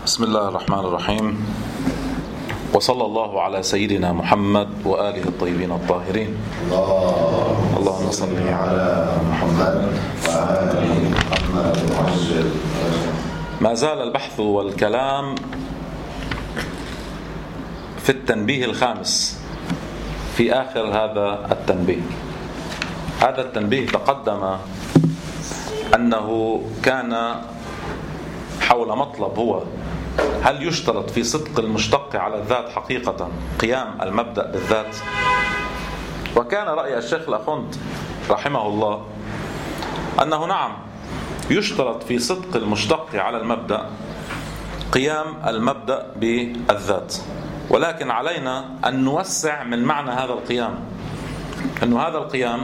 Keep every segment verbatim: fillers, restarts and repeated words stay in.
بسم الله الرحمن الرحيم، وصلى الله على سيدنا محمد وآله الطيبين الطاهرين. اللهم صل على محمد وآل محمد وعجل. ما زال البحث والكلام في التنبيه الخامس في آخر هذا التنبيه. هذا التنبيه تقدم أنه كان حول مطلب هو هل يشترط في صدق المشتق على الذات حقيقة قيام المبدأ بالذات؟ وكان رأي الشيخ الأخوند رحمه الله أنه نعم يشترط في صدق المشتق على المبدأ قيام المبدأ بالذات، ولكن علينا أن نوسع من معنى هذا القيام، أنه هذا القيام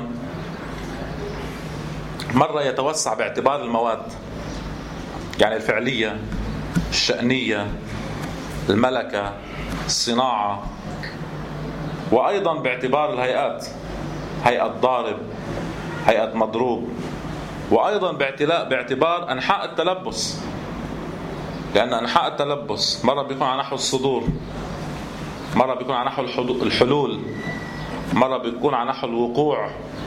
مرة يتوسع باعتبار المواد، يعني الفعلية، الشأنية، الملكة، الصناعة، وأيضا باعتبار الهيئات، هيئة ضارب، هيئة مضروب، وأيضا باعتبار أنحاء التلبس، لأن أنحاء التلبس مرة بيكون على نحو الصدور، مرة بيكون على نحو الحلول، مرة بيكون على نحو الوقوع.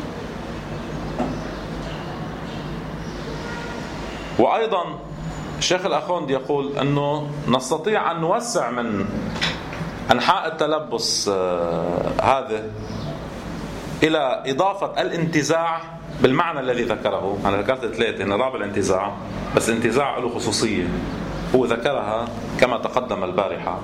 وأيضا الشيخ الأخوند يقول أنه نستطيع أن نوسع من أنحاء التلبس هذا إلى إضافة الانتزاع بالمعنى الذي ذكره. أنا ذكرت ثلاثة، إن رابع الانتزاع، بس الانتزاع له خصوصية هو ذكرها كما تقدم البارحة،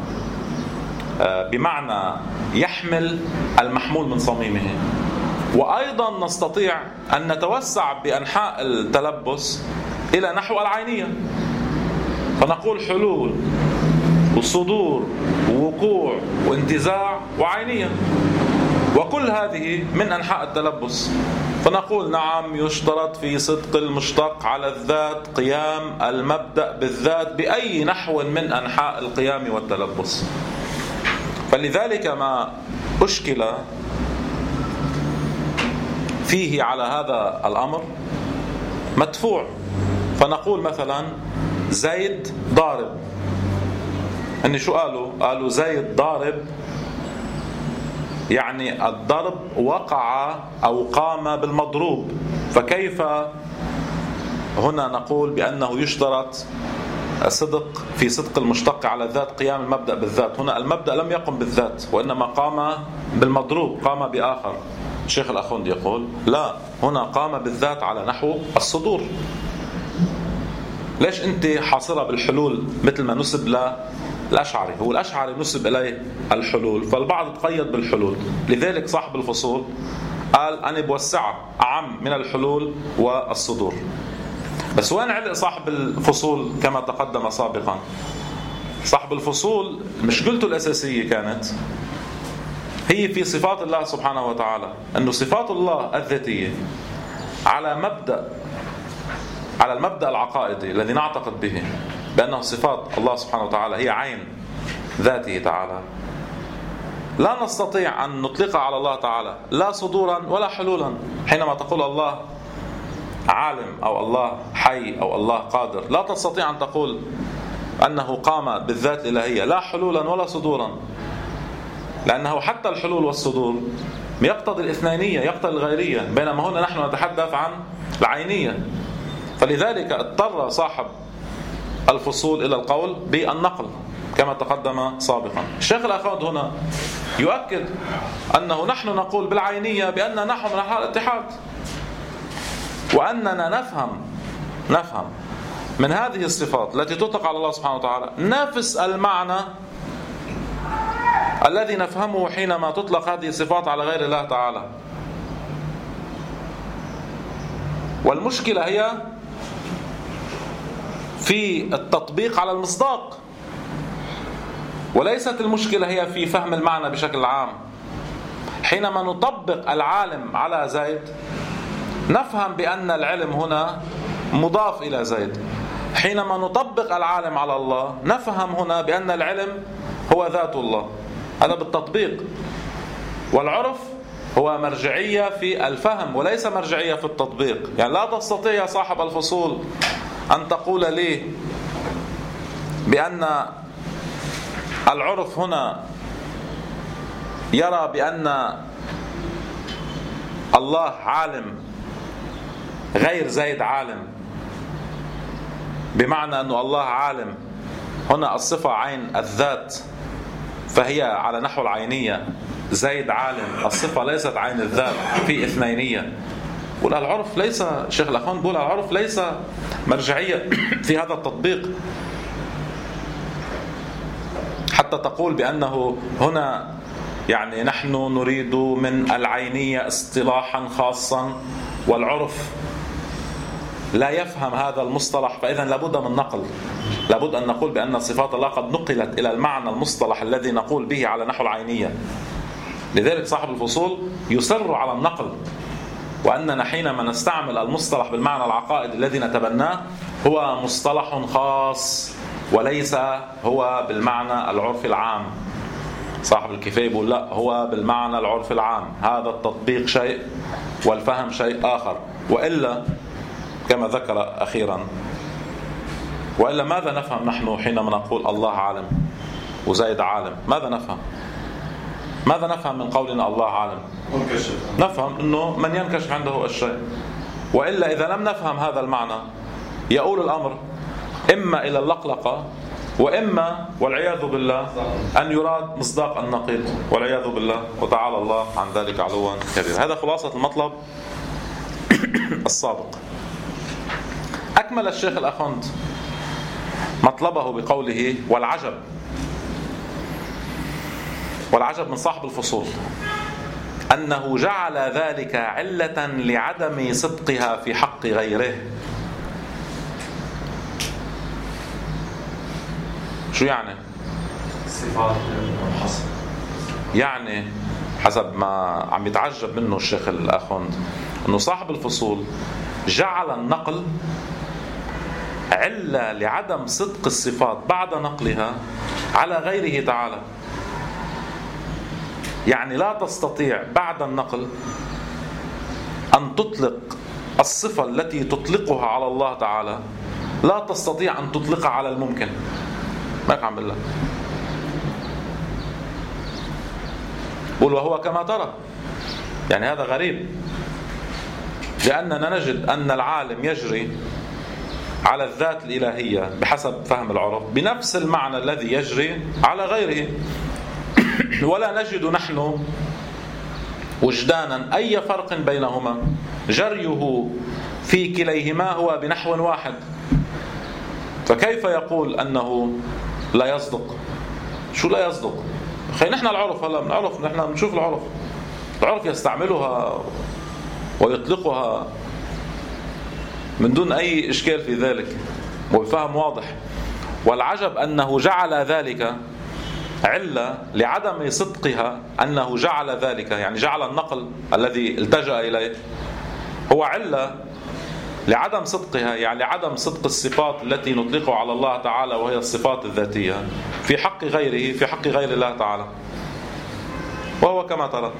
بمعنى يحمل المحمول من صميمه. وأيضا نستطيع أن نتوسع بأنحاء التلبس إلى نحو العينية، فنقول حلول وصدور ووقوع وانتزاع وعينية، وكل هذه من أنحاء التلبس. فنقول نعم يشترط في صدق المشتق على الذات قيام المبدأ بالذات بأي نحو من أنحاء القيام والتلبس. فلذلك ما أشكل فيه على هذا الأمر مدفوع، فنقول مثلا زيد ضارب. أني شو قالوا؟ قالوا زيد ضارب، يعني الضرب وقع أو قام بالمضروب. فكيف هنا نقول بأنه يشترط صدق في صدق المشتق على الذات قيام المبدأ بالذات؟ هنا المبدأ لم يقم بالذات، وإنما قام بالمضروب، قام بآخر. الشيخ الأخوند يقول لا، هنا قام بالذات على نحو الصدور. ليش أنت حاصرة بالحلول مثل ما نسب للأشعري؟ هو الأشعري نسب إليه الحلول، فالبعض تقيد بالحلول. لذلك صاحب الفصول قال أنا بوسعها أعم من الحلول والصدور. بس وين علق صاحب الفصول كما تقدم سابقا؟ صاحب الفصول مشكلته الأساسية كانت هي في صفات الله سبحانه وتعالى، أنه صفات الله الذاتية على مبدأ على المبدأ العقائدي الذي نعتقد به بأنه صفات الله سبحانه وتعالى هي عين ذاته تعالى، لا نستطيع أن نطلقها على الله تعالى لا صدورا ولا حلولا. حينما تقول الله عالم أو الله حي أو الله قادر، لا تستطيع أن تقول أنه قام بالذات الإلهية لا حلولا ولا صدورا، لأنه حتى الحلول والصدور يقتضي الاثنينية، يقتضي الغيرية، بينما هنا نحن نتحدث عن العينية. فلذلك اضطر صاحب الفصول إلى القول بالنقل كما تقدم سابقا. الشيخ الأخوند هنا يؤكد أنه نحن نقول بالعينية بأن نحن من أهل الاتحاد، وأننا نفهم نفهم من هذه الصفات التي تطلق على الله سبحانه وتعالى نفس المعنى الذي نفهمه حينما تطلق هذه الصفات على غير الله تعالى. والمشكلة هي في التطبيق على المصداق، وليست المشكلة هي في فهم المعنى بشكل عام. حينما نطبق العالم على زيد نفهم بأن العلم هنا مضاف إلى زيد. حينما نطبق العالم على الله نفهم هنا بأن العلم هو ذات الله. هذا بالتطبيق. والعرف هو مرجعية في الفهم وليس مرجعية في التطبيق. يعني لا تستطيع يا صاحب الفصول أن تقول لي بأن العرف هنا يرى بأن الله عالم غير زيد عالم، بمعنى أن الله عالم هنا الصفة عين الذات فهي على نحو العينية، زيد عالم الصفة ليست عين الذات في اثنينية. بقول العرف ليس، شيخ الأخوان بقول العرف ليس مرجعية في هذا التطبيق حتى تقول بأنه هنا يعني نحن نريد من العينية اصطلاحا خاصا والعرف لا يفهم هذا المصطلح، فإذا لابد من نقل، لابد أن نقول بأن صفات الله قد نقلت إلى المعنى المصطلح الذي نقول به على نحو العينية. لذلك صاحب الفصول يصر على النقل، وأننا حينما نستعمل المصطلح بالمعنى العقائدي الذي نتبناه هو مصطلح خاص وليس هو بالمعنى العرفي العام. صاحب الكفاية يقول لا، هو بالمعنى العرفي العام، هذا التطبيق شيء والفهم شيء آخر. وإلا كما ذكر أخيرا، وإلا ماذا نفهم نحن حينما نقول الله عالم وزيد عالم؟ ماذا نفهم؟ ماذا نفهم من قولنا الله عالم؟ نفهم أنه من ينكشف عنده الشيء. وإلا إذا لم نفهم هذا المعنى يؤول الأمر إما إلى اللقلقة، وإما والعياذ بالله أن يراد مصداق النقيض والعياذ بالله، وتعالى الله عن ذلك علوا كبيرا. هذا خلاصة المطلب السابق. أكمل الشيخ الأخوند مطلبه بقوله والعجب. والعجب من صاحب الفصول أنه جعل ذلك علة لعدم صدقها في حق غيره. شو يعني؟ صفات منحصرة. يعني حسب ما عم يتعجب منه الشيخ الأخوند أنه صاحب الفصول جعل النقل علة لعدم صدق الصفات بعد نقلها على غيره تعالى. يعني لا تستطيع بعد النقل أن تطلق الصفة التي تطلقها على الله تعالى، لا تستطيع أن تطلقها على الممكن. ما عم بالله قل وهو كما ترى. يعني هذا غريب، لأننا نجد أن العالم يجري على الذات الإلهية بحسب فهم العرف بنفس المعنى الذي يجري على غيره، ولا نجد نحن وجدانا أي فرق بينهما، جريه في كليهما هو بنحو واحد. فكيف يقول أنه لا يصدق؟ شو لا يصدق؟ خي نحن العرف هلا بنعرف، نحن بنشوف العرف، العرف يستعملها ويطلقها من دون أي إشكال في ذلك وبفهم واضح. والعجب أنه جعل ذلك علة لعدم صدقها، أنه جعل ذلك يعني جعل النقل الذي التجأ إليه هو علة لعدم صدقها، يعني لعدم صدق الصفات التي نطلقها على الله تعالى وهي الصفات الذاتية في حق غيره، في حق غير الله تعالى، وهو كما ترى.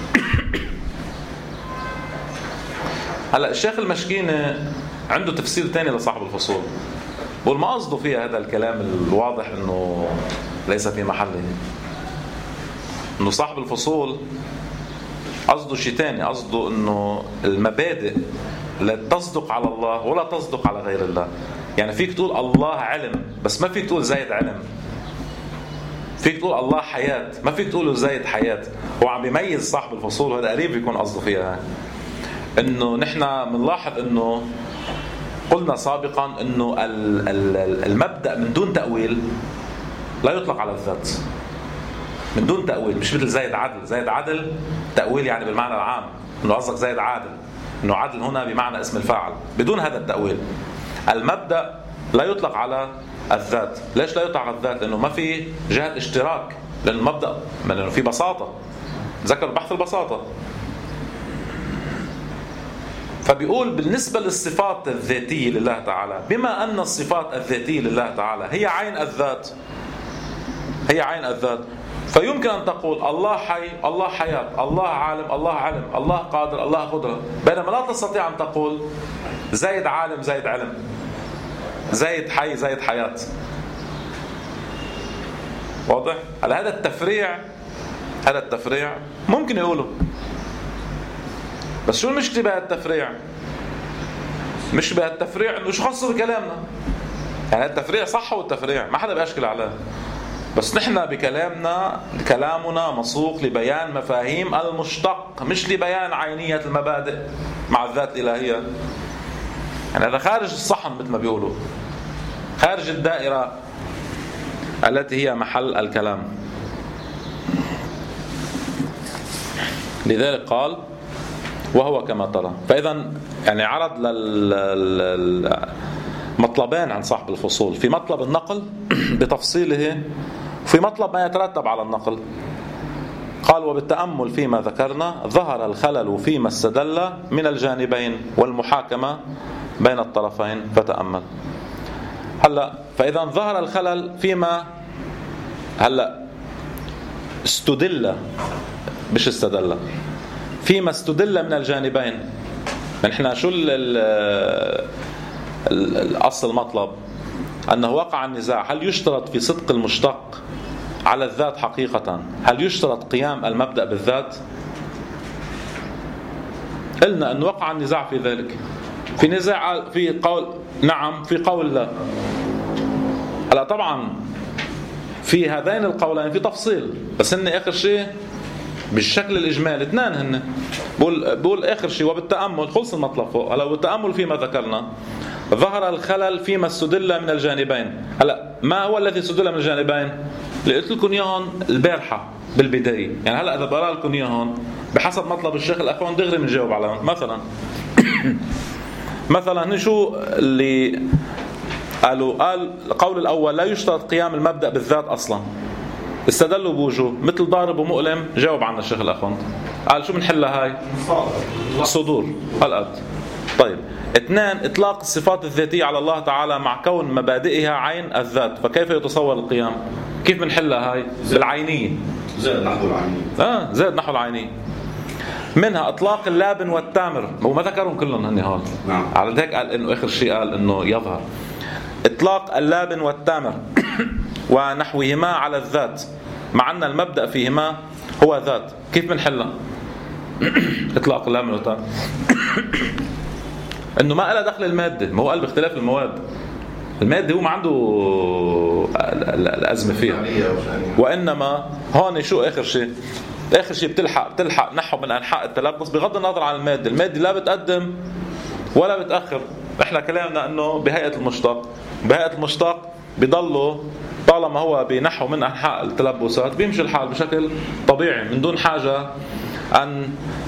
هلا الشيخ المشكيني عنده تفسير ثاني لصاحب الفصول، بقول ما قصده فيها هذا الكلام الواضح انه ليس في محله، انه صاحب الفصول قصده شيء ثاني، قصده انه المبادئ لا تصدق على الله ولا تصدق على غير الله. يعني فيك تقول الله علم بس ما فيك تقول زايد علم، فيك تقول الله حياة ما فيك تقول زايد حياة. هو عم بيميز صاحب الفصول، وهذا قريب يكون قصده فيها، انه نحن بنلاحظ انه قلنا سابقا انه المبدأ من دون تأويل لا يطلق على الذات، من دون تأويل، مش مثل زايد عدل. زايد عدل تأويل يعني بالمعنى العام، انه قصدك زايد عادل، انه عدل هنا بمعنى اسم الفاعل، بدون هذا التأويل. المبدأ لا يطلق على الذات. ليش لا يطلق على الذات؟ لانه ما في جهة اشتراك، لأن المبدأ لانه في بساطة، ذكر بحث البساطة. فبيقول بالنسبة للصفات الذاتية لله تعالى، بما أن الصفات الذاتية لله تعالى هي عين الذات، هي عين الذات، فيمكن أن تقول الله حي، الله حياة، الله عالم، الله علم، الله قادر، الله قدرة، بينما لا تستطيع أن تقول زايد عالم، زايد علم، زايد حي، زايد حياة. واضح؟ هلا هذا التفريع هذا التفريع ممكن يقوله، بس شو المشكلة بهذا التفريع؟ مش بهذا التفريع انه شو خصه بكلامنا. يعني التفريع صح، والتفريع ما حدا بيشكل عليه، بس نحن بكلامنا كلامنا مسوق لبيان مفاهيم المشتق، مش لبيان عينية المبادئ مع الذات الإلهية. يعني هذا خارج الصحن مثل ما بيقولوا، خارج الدائرة التي هي محل الكلام. لذلك قال وهو كما ترى. فإذا يعني عرض للمطلبين عن صاحب الفصول، في مطلب النقل بتفصيله، في مطلب ما يترتب على النقل. قال وبالتأمل فيما ذكرنا ظهر الخلل فيما استدل من الجانبين والمحاكمة بين الطرفين فتأمل. هلا فإذا ظهر الخلل فيما هلا استدل مش استدل فيما استدل من الجانبين. نحن شو الأصل المطلب؟ أنه وقع النزاع هل يشترط في صدق المشتق على الذات حقيقة، هل يشترط قيام المبدأ بالذات؟ قلنا أن وقع النزاع في ذلك، في نزاع في قول نعم، في قول لا. هلا طبعا في هذين القولين في تفصيل، بس هن آخر شيء بالشكل الإجمالي اثنان هن بقول, بقول آخر شيء وبالتأمل خلص المطلب فوق. هلا بالتأمل فيما ذكرنا ظهر الخلل فيما استدل من الجانبين. هلا ما هو الذي استدل من الجانبين؟ اللي قلت لكم اياهم البارحه بالبدايه. يعني هلا اذا بقرا لكم اياهم بحسب مطلب الشيخ الاخوان دغري بنجاوب عليهم. مثلا مثلا شو اللي قالوا؟ قال القول الاول لا يشترط قيام المبدا بالذات اصلا، استدلوا بوجوه مثل ضارب ومؤلم، جاوب عنا الشيخ الاخوان قال شو بنحلها هاي؟ صدور هالقد. طيب اثنان اطلاق الصفات الذاتيه على الله تعالى مع كون مبادئها عين الذات، فكيف يتصور القيام؟ كيف بنحلها هاي؟ بالعينيه، زاد نحو العينيه. اه زاد نحو العينيه. منها اطلاق اللابن والتامر، وما ذكرهم كلهم هني هون. نعم. على ذلك قال انه اخر شيء قال انه يظهر اطلاق اللابن والتامر ونحوهما على الذات مع ان المبدا فيهما هو ذات. كيف بنحلها؟ اطلاق اللابن والتامر انه ما له دخل الماده، ما هو قال باختلاف المواد. الماده هو ما عنده الازمه فيها، وانما هون شو اخر شيء؟ اخر شيء بتلحق بتلحق نحو من انحاء التلبس بغض النظر عن الماده. الماده لا بتقدم ولا بتاخر. احنا كلامنا انه بهيئه المشتق، بهيئه المشتق بيضلوا طالما هو بنحو من انحاء التلبسات بيمشي الحال بشكل طبيعي من دون حاجه ان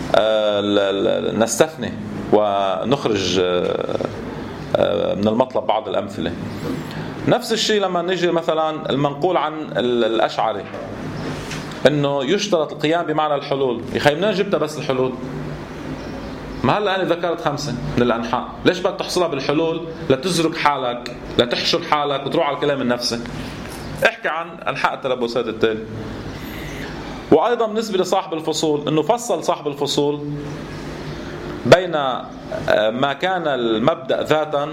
نستثني ونخرج من المطلب بعض الأمثلة. نفس الشيء لما نيجي مثلا المنقول عن الأشعري إنه يشترط القيام بمعنى الحلول. يخي منين جبتها بس الحلول؟ ما هلا أنا ذكرت خمسة من الأنحاء، ليش بدك تحصلها بالحلول لتزرق حالك لتحشر حالك وتروح على الكلام النفسي؟ احكي عن أنحاء التلبسات التالي. وأيضا بالنسبة لصاحب الفصول إنه فصل صاحب الفصول بين ما كان المبدأ ذاتا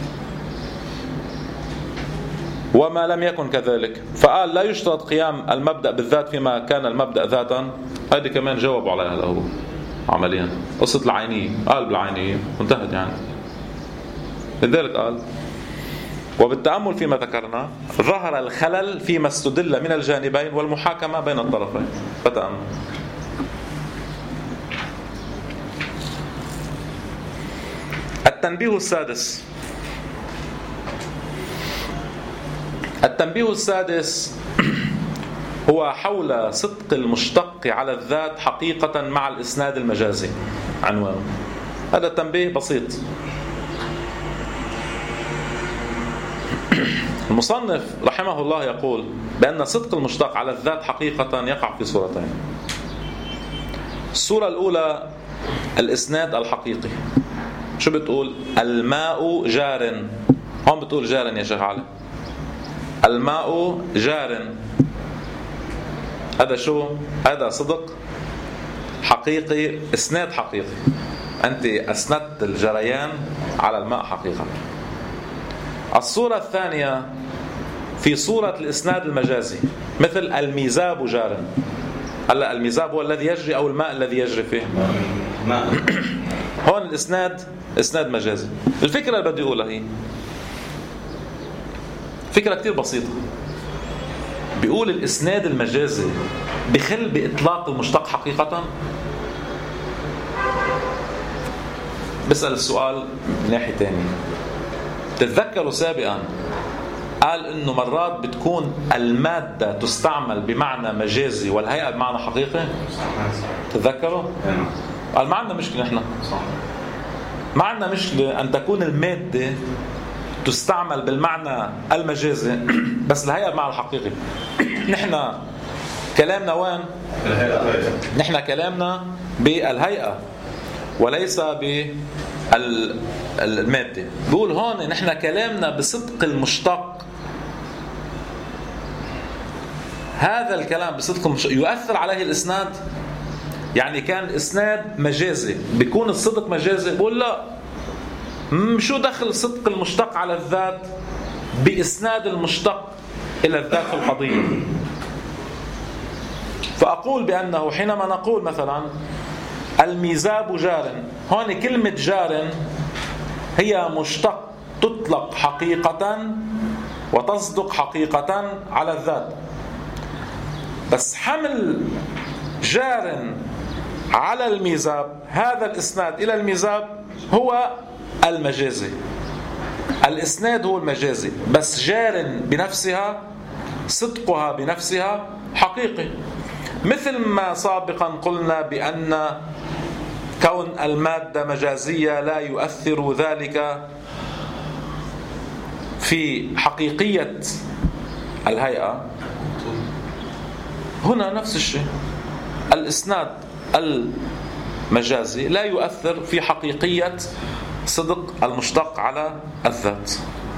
وما لم يكن كذلك، فقال لا يشترط قيام المبدأ بالذات فيما كان المبدأ ذاتا. هذه كمان جاوبوا عليها له عمليا. قصة العينية قال بالعينية وانتهت يعني. لذلك قال وبالتأمل فيما ذكرنا ظهر الخلل فيما استدل من الجانبين والمحاكمة بين الطرفين فتأمل. التنبيه السادس. التنبيه السادس هو حول صدق المشتق على الذات حقيقة مع الإسناد المجازي عنوانه. هذا التنبيه بسيط. المصنف رحمه الله يقول بأن صدق المشتق على الذات حقيقة يقع في صورتين. الصورة الأولى الإسناد الحقيقي. شو بتقول؟ الماء جار. هون بتقول جار يا شيخ علي. الماء جار. هذا شو؟ هذا صدق حقيقي، إسناد حقيقي. أنت أسندت الجريان على الماء حقيقة. الصورة الثانية في صورة الإسناد المجازي، مثل الميزاب جار. هلا الميزاب هو الذي يجري أو الماء الذي يجري فيه؟ ماء. هون الإسناد إسناد مجازي. الفكرة اللي بدي أقولها هي فكرة كتير بسيطة. بيقول الإسناد المجازي بخل بإطلاق المشتق حقيقة. بسأل السؤال من ناحية تانية. تتذكروا سابقا قال إنه مرات بتكون المادة تستعمل بمعنى مجازي والهيئة بمعنى حقيقي. تتذكروا؟ قال ما عندنا مشكلة نحن. ما عندنا مشكلة أن تكون المادة تستعمل بالمعنى المجازي بس الهيئة بمعنى الحقيقي. نحن كلامنا وين؟ نحن كلامنا بالهيئة وليس بالمادة. بقول هون نحن كلامنا بصدق المشتق. هذا الكلام بصدق المشتق يؤثر عليه الإسناد. يعني كان الإسناد مجازي بيكون الصدق مجازي. بقول لا، شو دخل صدق المشتق على الذات بإسناد المشتق إلى الذات في القضية؟ فأقول بأنه حينما نقول مثلا الميزاب جار، هون كلمة جار هي مشتق تطلق حقيقة وتصدق حقيقة على الذات، بس حمل جار على الميزاب هذا الإسناد إلى الميزاب هو المجازي. الإسناد هو المجازي، بس جار بنفسها صدقها بنفسها حقيقي. مثل ما سابقا قلنا بأن كون المادة مجازية لا يؤثر ذلك في حقيقية الهيئة. هنا نفس الشيء، الإسناد المجازي لا يؤثر في حقيقية صدق المشتق على الذات.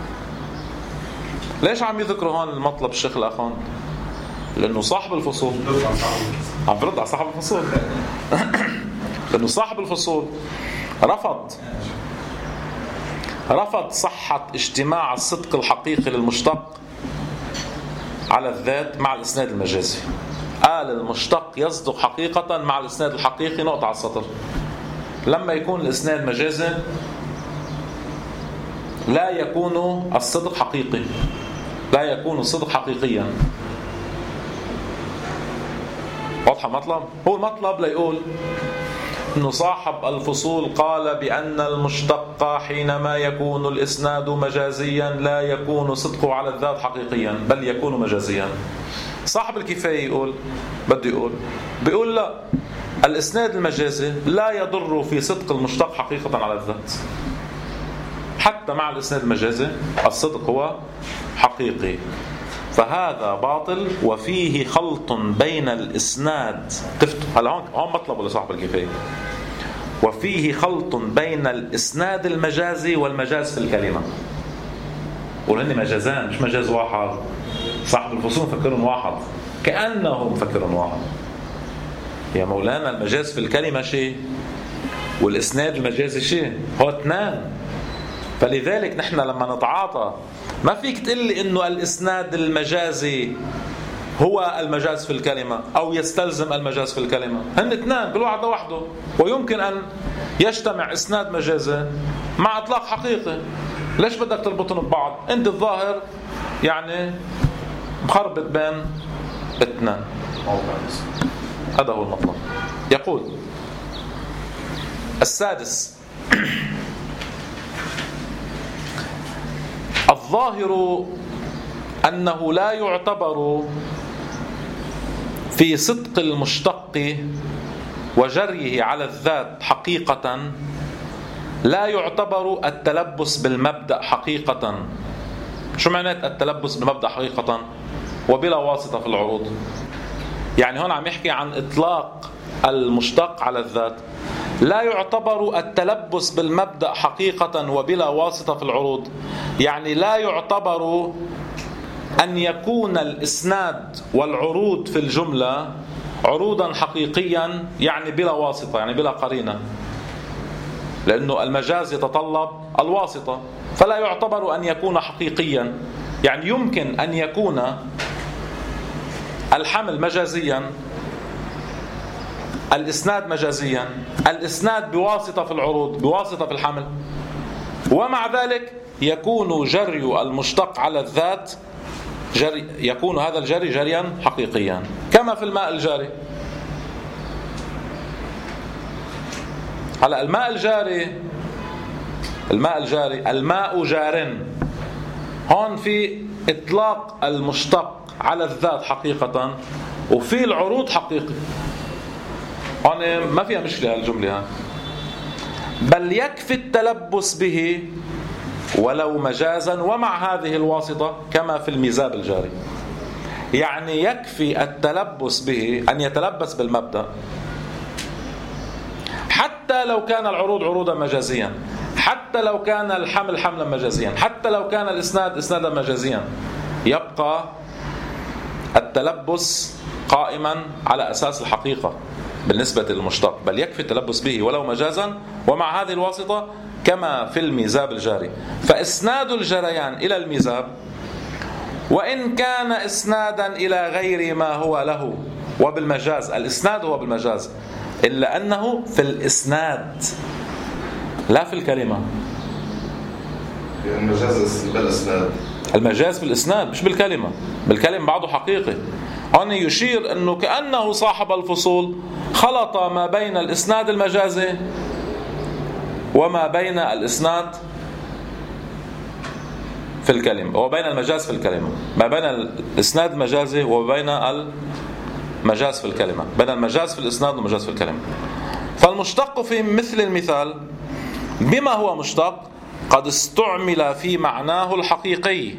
ليش عم يذكروا هون المطلب الشيخ الأخوان؟ لأنه صاحب الفصول عم برد على صاحب الفصول لأنه صاحب الفصول رفض رفض صحة اجتماع الصدق الحقيقي للمشتق على الذات مع الإسناد المجازي. قال المشتق يصدق حقيقة مع الإسناد الحقيقي، نقطة على السطر. لما يكون الإسناد مجازي لا يكون الصدق حقيقي، لا يكون الصدق حقيقيا. واضح المطلب؟ هو المطلب ليقول إنه صاحب الفصول قال بأن المشتق حينما يكون الإسناد مجازيا لا يكون صدقه على الذات حقيقيا بل يكون مجازيا. صاحب الكفاية يقول بده يقول بيقول لا، الإسناد المجازي لا يضر في صدق المشتق حقيقة على الذات. حتى مع الإسناد المجازي الصدق هو حقيقي. فهذا باطل وفيه خلط بين الإسناد. هلا هون هون مطلب لصاحب الكفاية. وفيه خلط بين الإسناد المجازي والمجاز في الكلمة. ولهن مجازان مش مجاز واحد. صاحب الفصول مفكرون واحد كأنه مفكرون واحد. يا مولانا المجاز في الكلمة شيء والإسناد المجازي شيء، هو اثنان. فلذلك نحن لما نتعاطى ما فيك تقلي إنه الإسناد المجازي هو المجاز في الكلمة أو يستلزم المجاز في الكلمة. هن اثنان، كل واحد لوحده. ويمكن أن يجتمع إسناد مجازي مع إطلاق حقيقي. ليش بدك تربطهم ببعض؟ أنت الظاهر يعني مخربط بين اثنان. هذا هو المطلب. يقول السادس: الظاهر أنه لا يعتبر في صدق المشتق وجريه على الذات حقيقة، لا يعتبر التلبس بالمبدأ حقيقة. شو معنات التلبس بالمبدأ حقيقة؟ وبلا واسطة في العروض. يعني هون عم يحكي عن إطلاق المشتق على الذات. لا يعتبر التلبس بالمبدأ حقيقة وبلا واسطة في العروض. يعني لا يعتبر أن يكون الإسناد والعروض في الجملة عروضا حقيقيا، يعني بلا واسطة، يعني بلا قرينة، لأنه المجاز يتطلب الواسطة، فلا يعتبر أن يكون حقيقيا. يعني يمكن أن يكون الحمل مجازيا، الإسناد مجازيا، الإسناد بواسطة في العروض، بواسطة في الحمل، ومع ذلك يكون جري المشتق على الذات جري، يكون هذا الجري جريا حقيقيا كما في الماء الجاري. هلا الماء الجاري، الماء الجاري الماء جار، هون في إطلاق المشتق على الذات حقيقة وفي العروض حقيقي، هون ما فيها مشكلة الجملة هاي. بل يكفي التلبس به ولو مجازا ومع هذه الواسطة كما في الميزاب الجاري. يعني يكفي التلبس به، أن يتلبس بالمبدأ حتى لو كان العروض عروضا مجازيا، حتى لو كان الحمل حملا مجازيا، حتى لو كان الإسناد إسنادا مجازيا، يبقى التلبس قائما على أساس الحقيقة بالنسبة للمشتق. بل يكفي التلبس به ولو مجازا ومع هذه الواسطة كما في الميزاب الجاري. فإسناد الجريان إلى الميزاب وإن كان إسنادا إلى غير ما هو له وبالمجاز، الإسناد هو بالمجاز، إلا أنه في الإسناد لا في الكلمة. المجاز بالإسناد، المجاز في الإسناد مش بالكلمة. بالكلمة بعضه حقيقي. هون يشير أنه كأنه صاحب الفصول خلط ما بين الإسناد المجازي وما بين الإسناد في الكلمة، وبين المجاز في الكلمة، ما بين الإسناد المجازي وبين المجاز في الكلمة، بين المجاز في الإسناد والمجاز في الكلمة. فالمشتق في مثل المثال بما هو مشتق قد استعمل في معناه الحقيقي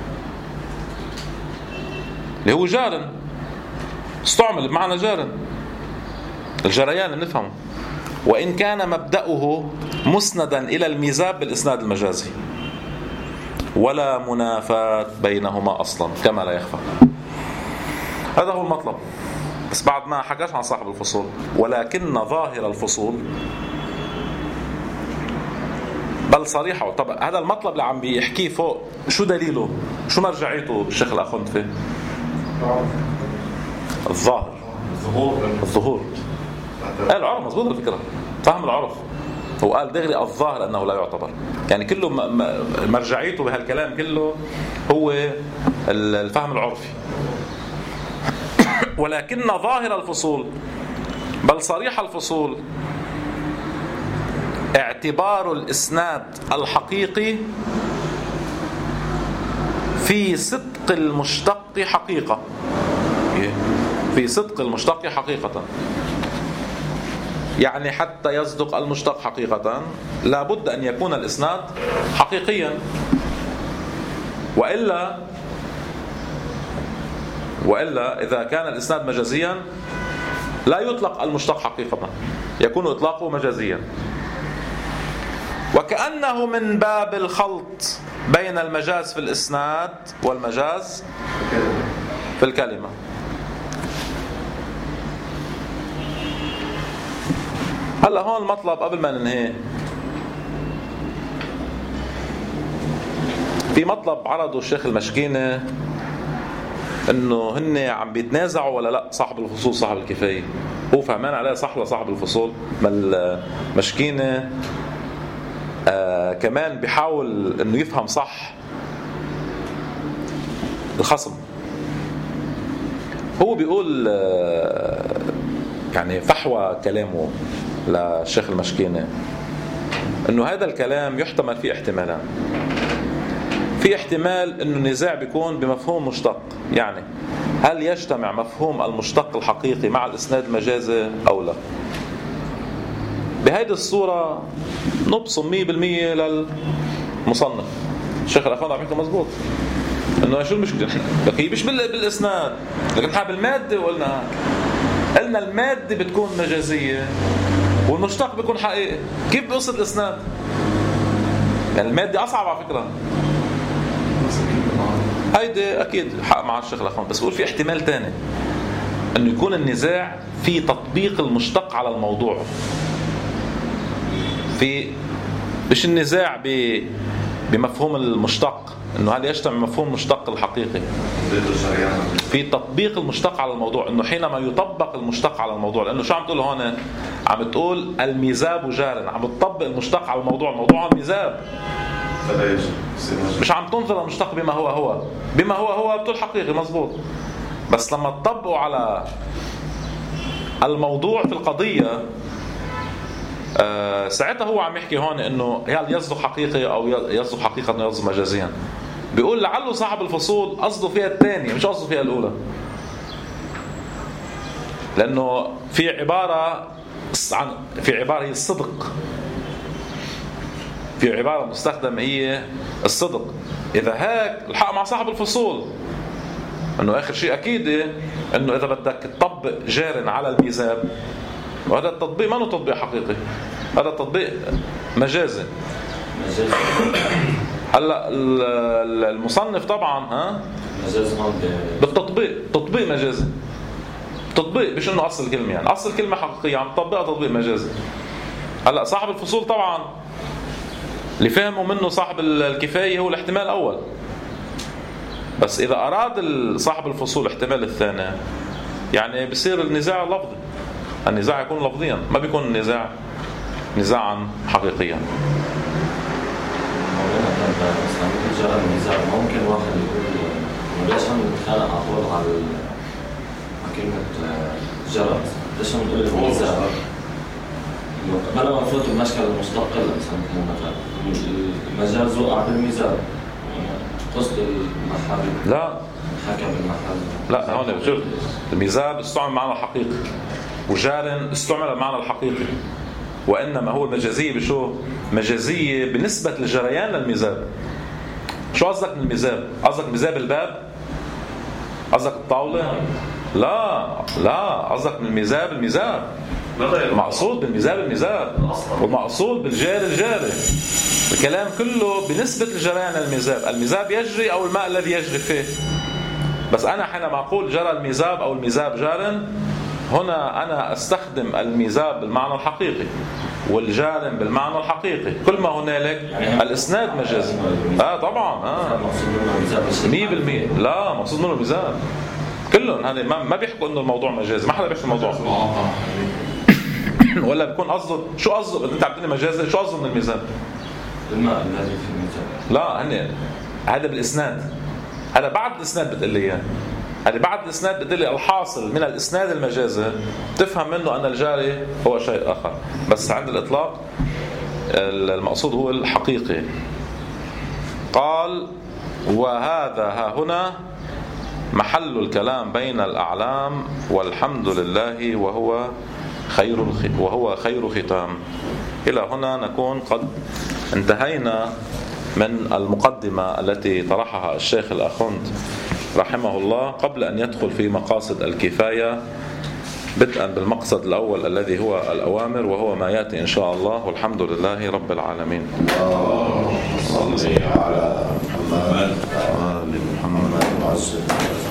اللي هو جار، استعمل بمعنى جار الجريان اللي نفهمه، وإن كان مبدأه مسندا إلى الميزاب بالإسناد المجازي، ولا منافاة بينهما أصلا كما لا يخفى. هذا هو المطلب. بس بعد ما حكاش عن صاحب الفصول، ولكن ظاهر الفصول بل صريحة. طب هذا المطلب اللي عم بيحكيه فوق شو دليله؟ شو مرجعيته الشيخ الأخوند فيه؟ الظاهر، الظهور. قال العرف مضبوط الفكرة، فهم العرف. هو قال دغري الظاهر أنه لا يعتبر، يعني كله مرجعيته بهالكلام كله هو الفهم العرفي. ولكن ظاهر الفصول بل صريح الفصول اعتبار الإسناد الحقيقي في صدق المشتق حقيقة، في صدق المشتق حقيقة. يعني حتى يصدق المشتق حقيقة لابد أن يكون الإسناد حقيقيا، وإلا وإلا إذا كان الإسناد مجازيا لا يطلق المشتق حقيقة، يكون إطلاقه مجازيا. وكأنه من باب الخلط بين المجاز في الإسناد والمجاز في الكلمة. هلا هون المطلب قبل ما ننهي، في مطلب عرضه الشيخ المشكينة انه هن عم بيتنازعوا ولا لا صاحب الفصول صاحب الكفاية. هو فهمان عليه صح لصاحب الفصول، بل مشكينة آه كمان بيحاول انه يفهم صح الخصم. هو بيقول آه يعني فحوى كلامه للشيخ المشكينة انه هذا الكلام يحتمل فيه احتمالان. في احتمال انه النزاع بيكون بمفهوم مشتق، يعني هل يجتمع مفهوم المشتق الحقيقي مع الاسناد المجازي او لا. بهذه الصورة نبصم مية بالمية للمصنف. الشيخ الأخوان عم يحكي مزبوط انه شو المشكلة، لكن مش بالاسناد، لكن حاب المادة. وقلنا قلنا المادة بتكون مجازية والمشتق بيكون حقيقي. كيف بيوصل الاسناد؟ يعني المادة اصعب على فكرة. هيدي اكيد حق مع الشيخ الأخوان، بس بقول في احتمال تاني انه يكون النزاع في تطبيق المشتق على الموضوع، في مش النزاع بمفهوم المشتق، انه هل يجتمع مفهوم المشتق الحقيقي في تطبيق المشتق على الموضوع، انه حينما يطبق المشتق على الموضوع. لانه شو عم تقول هون؟ عم تقول الميزاب جار، عم تطبق المشتق على الموضوع، الموضوع عم ميزاب، مش عم تنظر المشتق بما هو هو. بما هو هو بتقول حقيقي مزبوط، بس لما تطبقوا على الموضوع في القضية آه ساعتها هو عم يحكي هون انه هل يصدق حقيقي او يصدق حقيقة انه يصدق مجازيا. بيقول لعله صاحب الفصول قصده فيها الثانية مش قصده فيها الأولى، لأنه في عبارة عن في عبارة هي الصدق، في عبارة مستخدمة هي الصدق. إذا هيك الحق مع صاحب الفصول انه اخر شيء اكيد انه اذا بدك تطبق جار على الميزاب، وهذا التطبيق ما هو تطبيق حقيقي، هذا التطبيق مجازي. مجازي هلا المصنف طبعا ها مجاز بالتطبيق، تطبيق مجازي، تطبيق مش انه اصل الكلمه، يعني اصل الكلمه حقيقيه عم تطبقها تطبيق مجازي. هلا صاحب الفصول طبعا اللي فهموا منه صاحب الكفايه هو الاحتمال الاول، بس إذا أراد صاحب الفصول احتمال الثاني يعني بصير النزاع لفظي، النزاع يكون لفظيا ما بيكون النزاع نزاعا حقيقيا. جرى النزاع ممكن واحد يقول ليش هم نتخانق على طول على كلمة جرى، ليش هم نقول النزاع بلا ما نفوت بمشكلة المستقلة مثلا المجاز وقع بالميزان قصد المحل لا حكى بالمحل لا هون بشوف الميزاب استعمل معنى الحقيقي وجار استعمل المعنى الحقيقي، وإنما هو المجازية بشو؟ مجازية بالنسبة للجريان للميزاب. شو قصدك من الميزاب؟ قصدك ميزاب الباب؟ قصدك الطاولة؟ لا لا قصدك من الميزاب الميزاب، المقصود بالميزاب الميزاب، والمقصود بالجار الجاري. الكلام كله بنسبة لجريان الميزاب، الميزاب يجري أو الماء الذي يجري فيه. بس أنا حينما أقول جرى الميزاب أو الميزاب جار، هنا أنا أستخدم الميزاب بالمعنى الحقيقي والجار بالمعنى الحقيقي. كل ما هنالك الإسناد مجازي. آه طبعا آه مية بالمية لا مقصود منه الميزاب كلهم. هذا ما ما بيحكوا إنه الموضوع مجازي، ما حدا بيحكي الموضوع ولا بيكون قصده شو قصده أنت عبتني مجازي، شو قصده من الميزاب؟ الماء الذي في الميزاب. لا هني هذا بالإسناد، هذا بعد الإسناد بتقول لي إياه، هذا بعد الإسناد بتقول لي الحاصل من الإسناد المجازي تفهم منه أن الجاري هو شيء آخر، بس عند الإطلاق المقصود هو الحقيقي. قال وهذا ها هنا محل الكلام بين الأعلام والحمد لله وهو خير وهو خير ختام. إلى هنا نكون قد انتهينا من المقدمة التي طرحها الشيخ الأخوند رحمه الله قبل أن يدخل في مقاصد الكفاية، بدءا بالمقصد الأول الذي هو الأوامر، وهو ما يأتي إن شاء الله. والحمد لله رب العالمين. اللهم صل على محمد وآل محمد.